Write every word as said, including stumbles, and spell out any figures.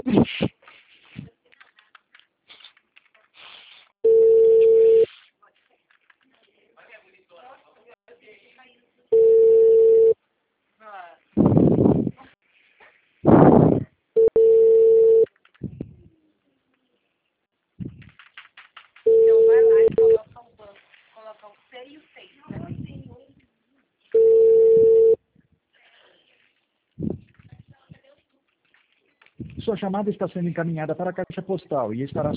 Então vai lá e coloca o banco, coloca o C e o seis. Sua chamada está sendo encaminhada para a caixa postal e estará